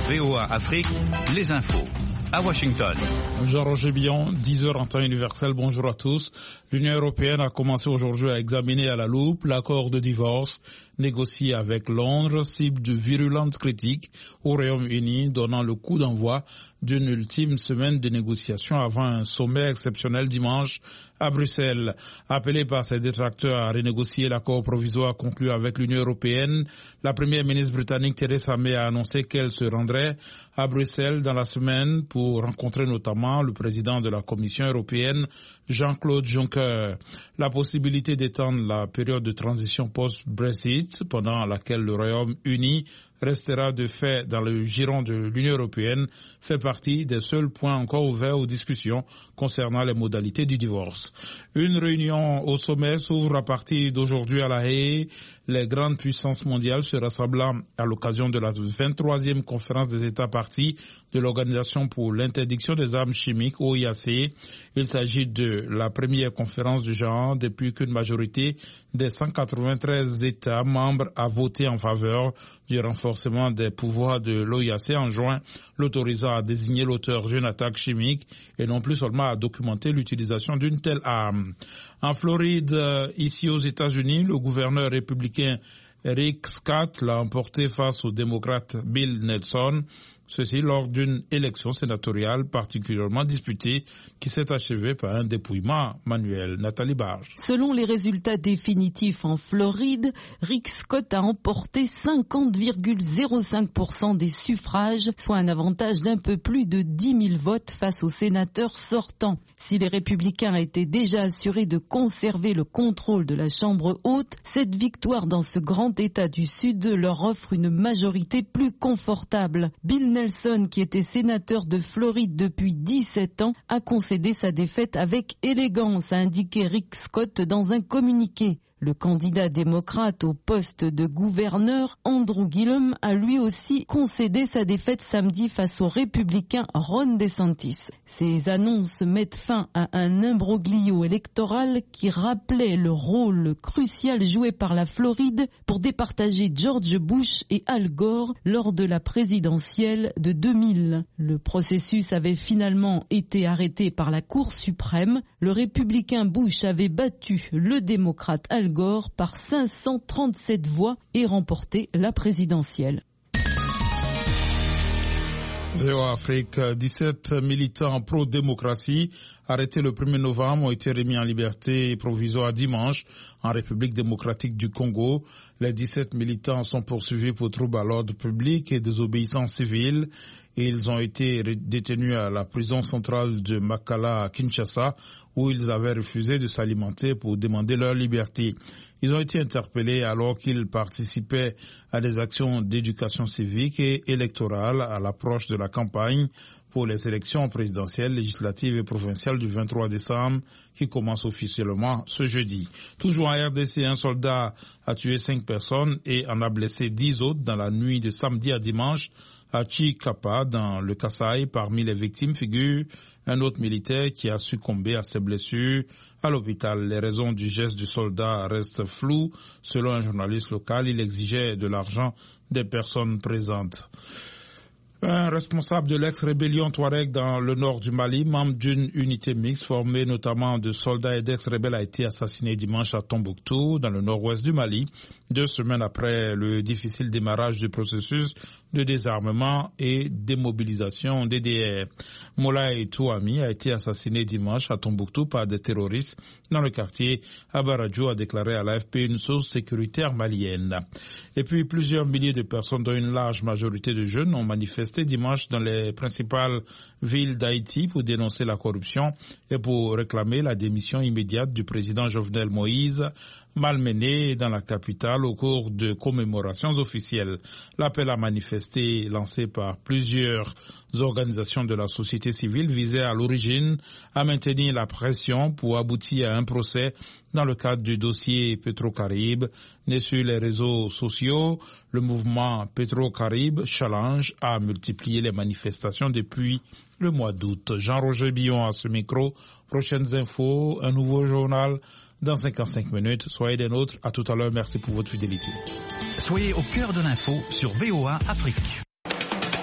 VOA Afrique, les infos. À Washington. Jean-Roger Billon, 10h en temps universel, bonjour à tous. L'Union européenne a commencé aujourd'hui à examiner à la loupe l'accord de divorce négocié avec Londres, cible de virulentes critiques au Royaume-Uni, donnant le coup d'envoi d'une ultime semaine de négociations avant un sommet exceptionnel dimanche à Bruxelles. Appelé par ses détracteurs à renégocier l'accord provisoire conclu avec l'Union européenne, la première ministre britannique Theresa May a annoncé qu'elle se rendrait à Bruxelles dans la semaine pour rencontrer notamment le président de la Commission européenne, Jean-Claude Juncker. La possibilité d'étendre la période de transition post-Brexit, pendant laquelle le Royaume-Uni restera de fait dans le giron de l'Union européenne, fait partie des seuls points encore ouverts aux discussions concernant les modalités du divorce. Une réunion au sommet s'ouvre à partir d'aujourd'hui à La Haye. Les grandes puissances mondiales se rassemblant à l'occasion de la 23e conférence des États parties de l'Organisation pour l'interdiction des armes chimiques, OIAC. Il s'agit de la première conférence du genre depuis qu'une majorité des 193 États membres a voté en faveur du renforcement des pouvoirs de l'OIAC en juin, l'autorisant à désigner l'auteur d'une attaque chimique et non plus seulement à documenter l'utilisation d'une telle arme. En Floride, ici aux États-Unis, le gouverneur républicain Rick Scott l'a emporté face au démocrate Bill Nelson. Ceci lors d'une élection sénatoriale particulièrement disputée qui s'est achevée par un dépouillement manuel. Nathalie Barge. Selon les résultats définitifs en Floride, Rick Scott a emporté 50,05% des suffrages, soit un avantage d'un peu plus de 10 000 votes face aux sénateurs sortants. Si les républicains étaient déjà assurés de conserver le contrôle de la Chambre haute, cette victoire dans ce grand État du Sud leur offre une majorité plus confortable. Bill Nelson, qui était sénateur de Floride depuis 17 ans, a concédé sa défaite avec élégance, a indiqué Rick Scott dans un communiqué. Le candidat démocrate au poste de gouverneur, Andrew Gillum, a lui aussi concédé sa défaite samedi face au républicain Ron DeSantis. Ces annonces mettent fin à un imbroglio électoral qui rappelait le rôle crucial joué par la Floride pour départager George Bush et Al Gore lors de la présidentielle de 2000. Le processus avait finalement été arrêté par la Cour suprême. Le républicain Bush avait battu le démocrate Al Gore par 537 voix et remporté la présidentielle. VOA Afrique, 17 militants pro-démocratie arrêtés le 1er novembre ont été remis en liberté provisoire dimanche en République démocratique du Congo. Les 17 militants sont poursuivis pour troubles à l'ordre public et désobéissance civile. Et ils ont été détenus à la prison centrale de Makala à Kinshasa, où ils avaient refusé de s'alimenter pour demander leur liberté. Ils ont été interpellés alors qu'ils participaient à des actions d'éducation civique et électorale à l'approche de la campagne pour les élections présidentielles, législatives et provinciales du 23 décembre qui commencent officiellement ce jeudi. Toujours en RDC, un soldat a tué 5 personnes et en a blessé 10 autres dans la nuit de samedi à dimanche à Chikapa, dans le Kasaï. Parmi les victimes figure un autre militaire qui a succombé à ses blessures à l'hôpital. Les raisons du geste du soldat restent floues. Selon un journaliste local, il exigeait de l'argent des personnes présentes. Un responsable de l'ex-rébellion Touareg dans le nord du Mali, membre d'une unité mixte formée notamment de soldats et d'ex-rebelles, a été assassiné dimanche à Tombouctou, dans le nord-ouest du Mali, 2 semaines après le difficile démarrage du processus de désarmement et démobilisation DDR. Moulay Touami a été assassiné dimanche à Tombouctou par des terroristes dans le quartier Abaradjou, a déclaré à l'AFP une source sécuritaire malienne. Et puis plusieurs milliers de personnes, dont une large majorité de jeunes, ont manifesté dimanche dans les principales villes d'Haïti pour dénoncer la corruption et pour réclamer la démission immédiate du président Jovenel Moïse, malmené dans la capitale au cours de commémorations officielles. L'appel à manifester lancé par plusieurs organisations de la société civile visait à l'origine à maintenir la pression pour aboutir à un procès dans le cadre du dossier Petro-Caraïbes. Né sur les réseaux sociaux, le mouvement Petro-Caraïbes Challenge a multiplié les manifestations depuis le mois d'août. Jean-Roger Billon à ce micro. Prochaines infos, un nouveau journal dans 55 minutes. Soyez des nôtres. À tout à l'heure. Merci pour votre fidélité. Soyez au cœur de l'info sur VOA Afrique.